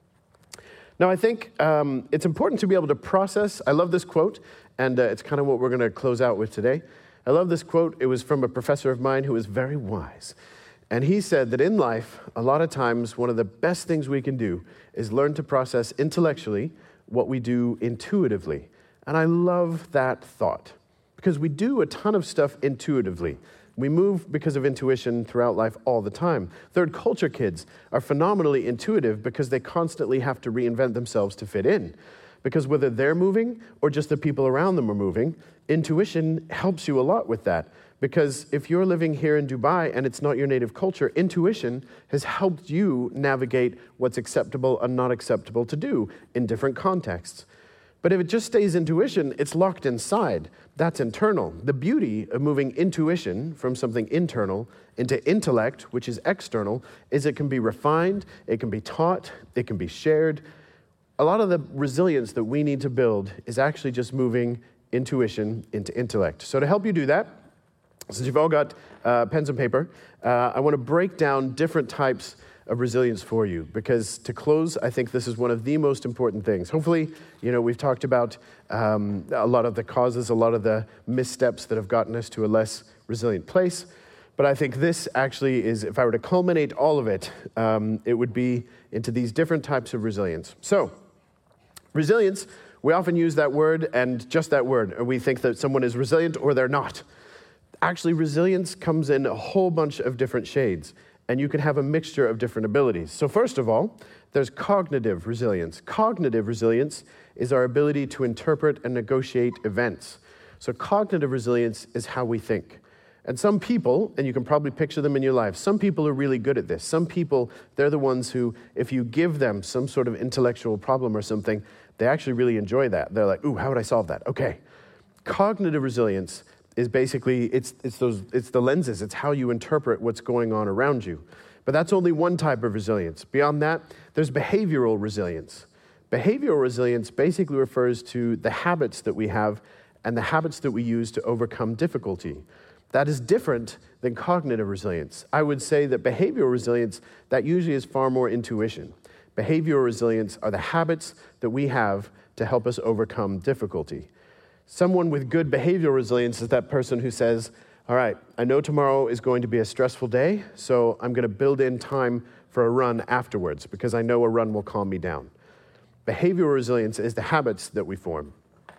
S1: Now, I think um, it's important to be able to process. I love this quote, and uh, it's kind of what we're going to close out with today. I love this quote. It was from a professor of mine who was very wise. And he said that in life, a lot of times, one of the best things we can do is learn to process intellectually what we do intuitively. And I love that thought, because we do a ton of stuff intuitively. We move because of intuition throughout life all the time. Third culture kids are phenomenally intuitive because they constantly have to reinvent themselves to fit in. Because whether they're moving or just the people around them are moving, intuition helps you a lot with that. Because if you're living here in Dubai and it's not your native culture, intuition has helped you navigate what's acceptable and not acceptable to do in different contexts. But if it just stays intuition, it's locked inside. That's internal. The beauty of moving intuition from something internal into intellect, which is external, is it can be refined, it can be taught, it can be shared. A lot of the resilience that we need to build is actually just moving intuition into intellect. So to help you do that, since you've all got uh, pens and paper, uh, I want to break down different types of resilience for you, because to close, I think this is one of the most important things. Hopefully, you know, we've talked about um, a lot of the causes, a lot of the missteps that have gotten us to a less resilient place. But I think this actually is, if I were to culminate all of it, um, it would be into these different types of resilience. So, resilience, we often use that word and just that word, and we think that someone is resilient or they're not. Actually, resilience comes in a whole bunch of different shades, and you can have a mixture of different abilities. So first of all, there's cognitive resilience. Cognitive resilience is our ability to interpret and negotiate events. So cognitive resilience is how we think. And some people, and you can probably picture them in your life, some people are really good at this. Some people, they're the ones who, if you give them some sort of intellectual problem or something, they actually really enjoy that. They're like, ooh, how would I solve that? Okay. Cognitive resilience is basically, it's it's those it's the lenses, it's how you interpret what's going on around you. But that's only one type of resilience. Beyond that, there's behavioral resilience. Behavioral resilience basically refers to the habits that we have and the habits that we use to overcome difficulty. That is different than cognitive resilience. I would say that behavioral resilience, that usually is far more intuition. Behavioral resilience are the habits that we have to help us overcome difficulty. Someone with good behavioral resilience is that person who says, all right, I know tomorrow is going to be a stressful day, so I'm going to build in time for a run afterwards because I know a run will calm me down. Behavioral resilience is the habits that we form.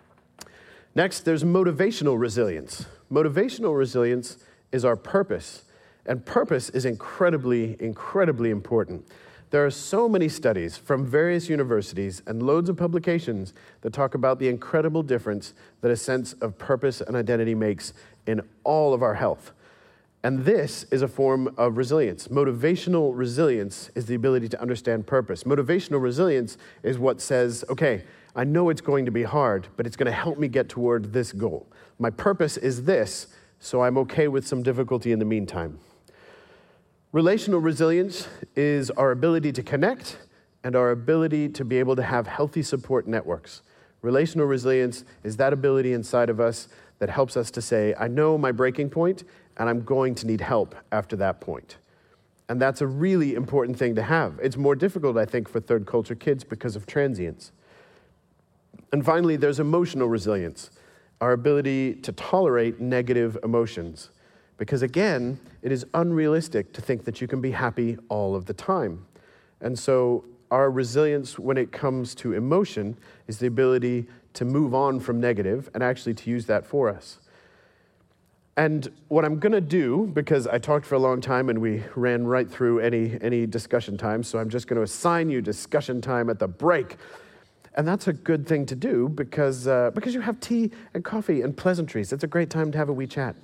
S1: Next, there's motivational resilience. Motivational resilience is our purpose, and purpose is incredibly, incredibly important. There are so many studies from various universities and loads of publications that talk about the incredible difference that a sense of purpose and identity makes in all of our health. And this is a form of resilience. Motivational resilience is the ability to understand purpose. Motivational resilience is what says, okay, I know it's going to be hard, but it's going to help me get toward this goal. My purpose is this, so I'm okay with some difficulty in the meantime. Relational resilience is our ability to connect and our ability to be able to have healthy support networks. Relational resilience is that ability inside of us that helps us to say, I know my breaking point and I'm going to need help after that point. And that's a really important thing to have. It's more difficult, I think, for third culture kids because of transience. And finally, there's emotional resilience, our ability to tolerate negative emotions. Because again, it is unrealistic to think that you can be happy all of the time. And so our resilience when it comes to emotion is the ability to move on from negative and actually to use that for us. And what I'm going to do, because I talked for a long time and we ran right through any, any discussion time, so I'm just going to assign you discussion time at the break. And that's a good thing to do because, uh, because you have tea and coffee and pleasantries. It's a great time to have a wee chat.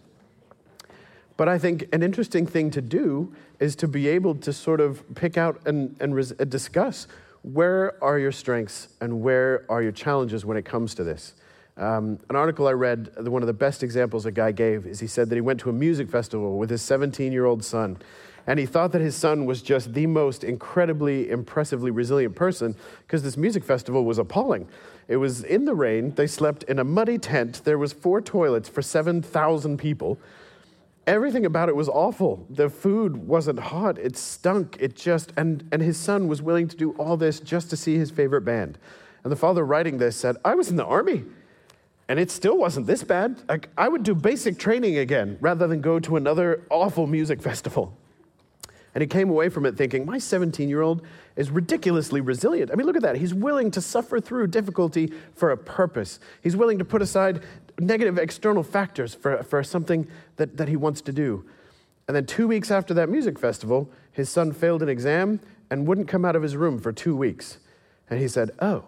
S1: But I think an interesting thing to do is to be able to sort of pick out and, and res- discuss where are your strengths and where are your challenges when it comes to this. Um, an article I read, one of the best examples a guy gave is he said that he went to a music festival with his seventeen-year-old son, and he thought that his son was just the most incredibly, impressively resilient person because this music festival was appalling. It was in the rain, they slept in a muddy tent, there was four toilets for seven thousand people. Everything about it was awful. The food wasn't hot, it stunk, it just, and, and his son was willing to do all this just to see his favorite band. And the father writing this said, I was in the army. And it still wasn't this bad. Like, I would do basic training again rather than go to another awful music festival. And he came away from it thinking, my seventeen-year-old is ridiculously resilient. I mean, look at that. He's willing to suffer through difficulty for a purpose. He's willing to put aside negative external factors for, for something that, that he wants to do. And then two weeks after that music festival, his son failed an exam and wouldn't come out of his room for two weeks. And he said, oh,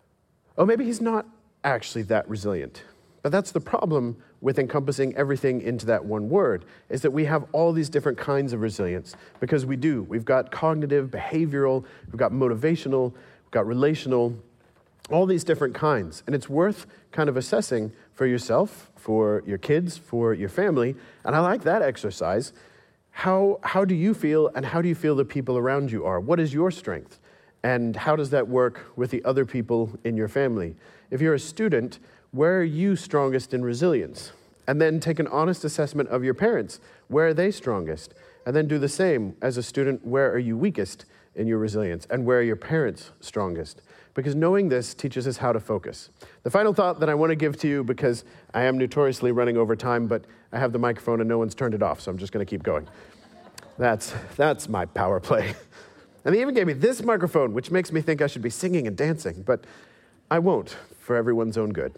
S1: oh, maybe he's not actually that resilient. But that's the problem with encompassing everything into that one word, is that we have all these different kinds of resilience, because we do. We've got cognitive, behavioral, we've got motivational, we've got relational, all these different kinds. And it's worth kind of assessing for yourself, for your kids, for your family. And I like that exercise. How, how do you feel, and how do you feel the people around you are? What is your strength? And how does that work with the other people in your family? If you're a student, where are you strongest in resilience? And then take an honest assessment of your parents. Where are they strongest? And then do the same as a student. Where are you weakest in your resilience? And where are your parents strongest? Because knowing this teaches us how to focus. The final thought that I want to give to you, because I am notoriously running over time, but I have the microphone and no one's turned it off, so I'm just going to keep going. That's, that's my power play. And they even gave me this microphone, which makes me think I should be singing and dancing, but I won't, for everyone's own good.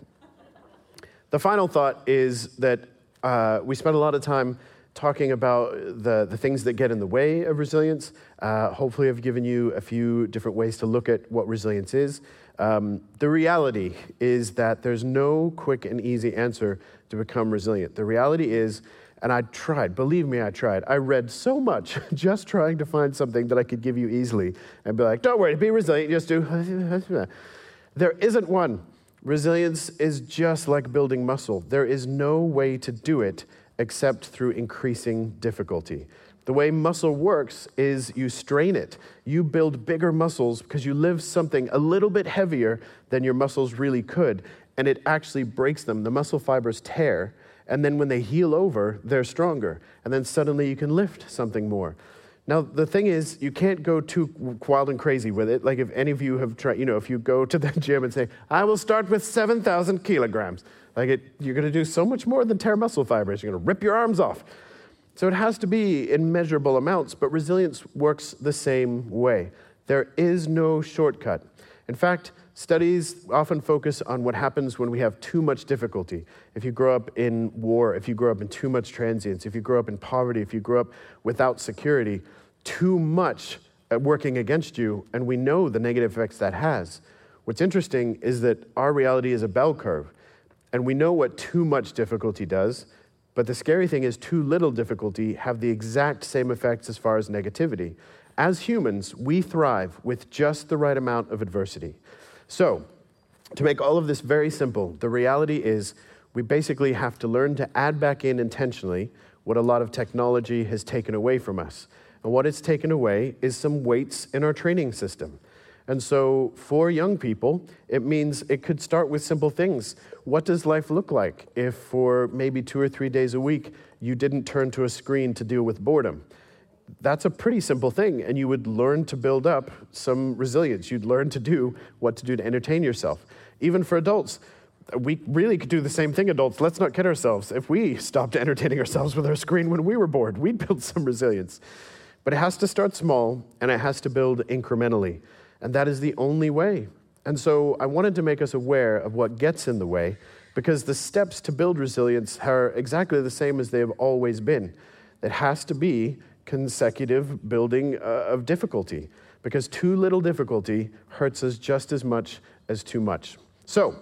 S1: The final thought is that uh, we spent a lot of time talking about the, the things that get in the way of resilience. Uh, hopefully I've given you a few different ways to look at what resilience is. Um, the reality is that there's no quick and easy answer to become resilient. The reality is, and I tried, believe me, I tried. I read so much just trying to find something that I could give you easily and be like, don't worry, be resilient, just do. There isn't one. Resilience is just like building muscle. There is no way to do it except through increasing difficulty. The way muscle works is you strain it. You build bigger muscles because you lift something a little bit heavier than your muscles really could, and it actually breaks them. The muscle fibers tear, and then when they heal over, they're stronger. And then suddenly you can lift something more. Now, the thing is, you can't go too wild and crazy with it. Like if any of you have tried, you know, if you go to the gym and say, I will start with seven thousand kilograms, like it, you're going to do so much more than tear muscle fibers. You're going to rip your arms off. So it has to be in measurable amounts, but resilience works the same way. There is no shortcut. In fact, studies often focus on what happens when we have too much difficulty. If you grow up in war, if you grow up in too much transience, if you grow up in poverty, if you grow up without security, too much working against you, and we know the negative effects that has. What's interesting is that our reality is a bell curve, and we know what too much difficulty does, but the scary thing is too little difficulty have the exact same effects as far as negativity. As humans, we thrive with just the right amount of adversity. So, to make all of this very simple, the reality is we basically have to learn to add back in intentionally what a lot of technology has taken away from us. And what it's taken away is some weights in our training system. And so for young people, it means it could start with simple things. What does life look like if for maybe two or three days a week, you didn't turn to a screen to deal with boredom? That's a pretty simple thing, and you would learn to build up some resilience. You'd learn to do what to do to entertain yourself. Even for adults, we really could do the same thing, adults. Let's not kid ourselves. If we stopped entertaining ourselves with our screen when we were bored, we'd build some resilience. But it has to start small, and it has to build incrementally. And that is the only way. And so I wanted to make us aware of what gets in the way, because the steps to build resilience are exactly the same as they have always been. It has to be consecutive building uh, of difficulty, because too little difficulty hurts us just as much as too much. So,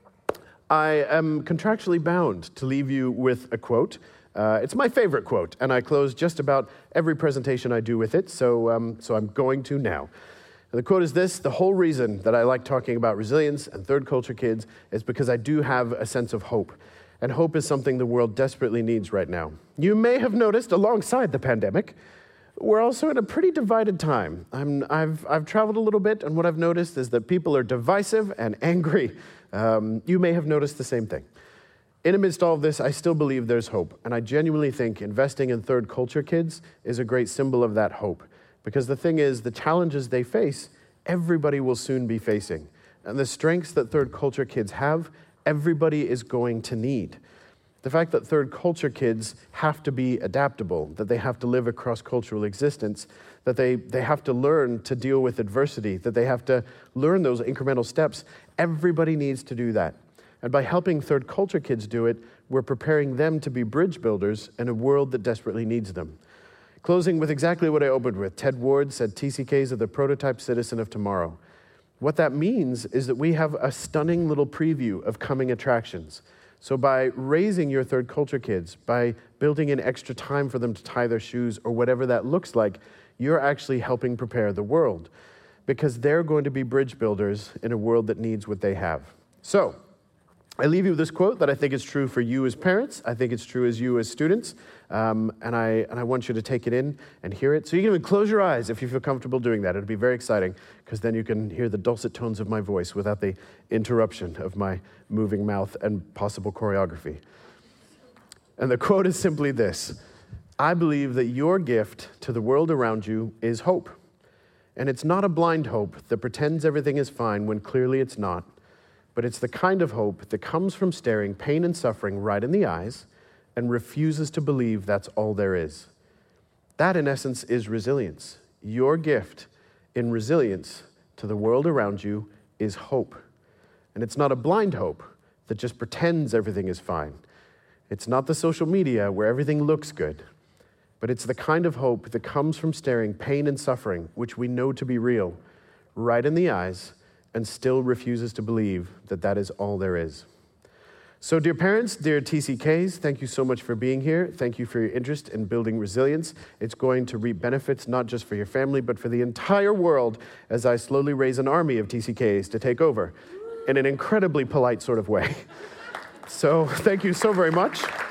S1: I am contractually bound to leave you with a quote. Uh, it's my favorite quote, and I close just about every presentation I do with it, so, um, so I'm going to now. And the quote is this: the whole reason that I like talking about resilience and third culture kids is because I do have a sense of hope. And hope is something the world desperately needs right now. You may have noticed, alongside the pandemic, we're also in a pretty divided time. I'm, I've, I've traveled a little bit, and what I've noticed is that people are divisive and angry. Um, you may have noticed the same thing. In amidst all of this, I still believe there's hope, and I genuinely think investing in third culture kids is a great symbol of that hope. Because the thing is, the challenges they face, everybody will soon be facing. And the strengths that third culture kids have, everybody is going to need. The fact that third culture kids have to be adaptable, that they have to live a cross-cultural existence, that they, they have to learn to deal with adversity, that they have to learn those incremental steps, everybody needs to do that. And by helping third culture kids do it, we're preparing them to be bridge builders in a world that desperately needs them. Closing with exactly what I opened with, Ted Ward said T C Ks are the prototype citizen of tomorrow. What that means is that we have a stunning little preview of coming attractions. So by raising your third culture kids, by building in extra time for them to tie their shoes or whatever that looks like, you're actually helping prepare the world, because they're going to be bridge builders in a world that needs what they have. So, I leave you with this quote that I think is true for you as parents. I think it's true as you as students. Um, and, I, and I want you to take it in and hear it. So you can even close your eyes if you feel comfortable doing that. It'll be very exciting, because then you can hear the dulcet tones of my voice without the interruption of my moving mouth and possible choreography. And the quote is simply this: I believe that your gift to the world around you is hope. And it's not a blind hope that pretends everything is fine when clearly it's not. But it's the kind of hope that comes from staring pain and suffering right in the eyes and refuses to believe that's all there is. That, in essence, is resilience. Your gift in resilience to the world around you is hope. And it's not a blind hope that just pretends everything is fine. It's not the social media where everything looks good. But it's the kind of hope that comes from staring pain and suffering, which we know to be real, right in the eyes, and still refuses to believe that that is all there is. So dear parents, dear T C Ks, thank you so much for being here. Thank you for your interest in building resilience. It's going to reap benefits not just for your family, but for the entire world as I slowly raise an army of T C Ks to take over in an incredibly polite sort of way. So thank you so very much.